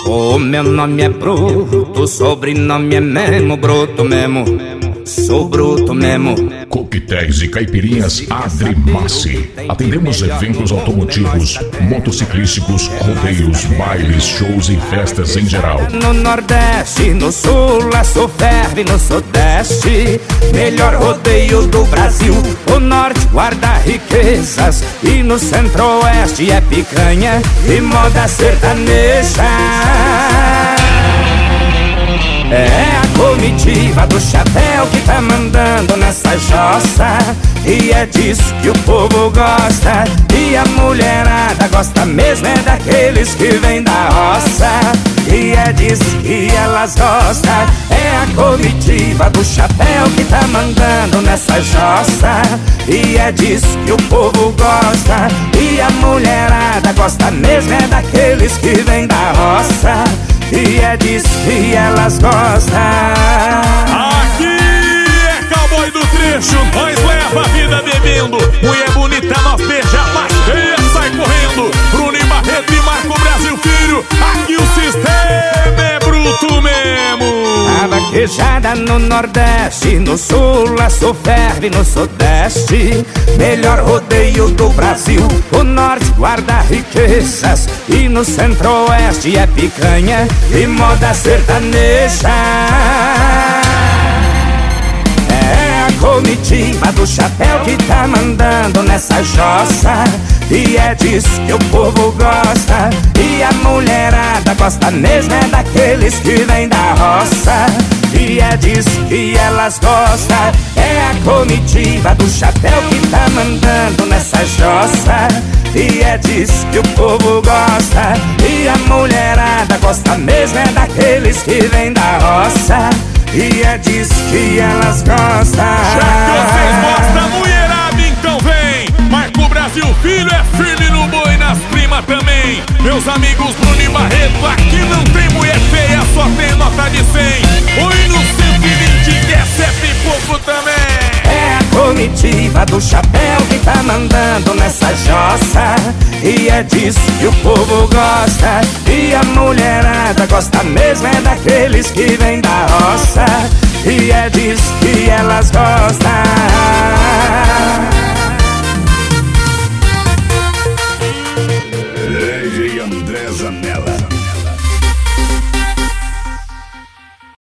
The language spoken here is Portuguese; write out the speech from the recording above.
O meu nome é Bruto, sobrenome é mesmo Bruto mesmo. Sou bruto mesmo. Coquetéis e caipirinhas Adrimassi. Atendemos eventos automotivos, motociclísticos, rodeios, bailes, shows e festas em geral. No Nordeste, no Sul, a Soferve, no Sudeste. Melhor rodeio do Brasil. O Norte guarda riquezas e no Centro-Oeste é picanha e moda sertaneja. É a comitiva do chapéu que tá mandando nessa jossa, e é disso que o povo gosta. E a mulherada gosta mesmo é daqueles que vêm da roça, e é disso que elas gostam. É a comitiva do chapéu que tá mandando nessa jossa, e é disso que o povo gosta. E a mulherada gosta mesmo é daqueles que vêm da roça, e é disso que elas gostam. Aqui é cowboy do trecho, nós leva a vida bebendo. Mulher bonita nós beija, mas feia sai correndo. Bruno e Barreto e Marco Brasil Filho, aqui o sistema é bruto mesmo. A vaquejada no Nordeste, no Sul, a Soferve no Sudeste. Melhor rodeio do Brasil. O Norte guarda riquezas e no Centro-Oeste é picanha e moda sertaneja. É a comitiva do chapéu que tá mandando nessa jossa, e é disso que o povo gosta. E a mulherada gosta mesmo é daqueles que vêm da roça, e é disso que elas gostam. É a comitiva do chapéu que tá mandando nessa jossa, e é disso que o povo gosta. E a mulherada gosta mesmo é daqueles que vêm da roça, e é disso que elas gostam. Já que vocês gostam, mulherada, então vem. Marco Brasil Filho é firme no boi, nas primas também. Meus amigos Bruno e Barreto, aqui não tem mulher feia, só tem nota de 100. Oi no 120 que essa é pipoco também. É a comitiva do chapéu que tá mandando nessa jossa, e é disso que o povo gosta. E a mulherada gosta mesmo é daqueles que vêm da roça, e é disso que elas gostam.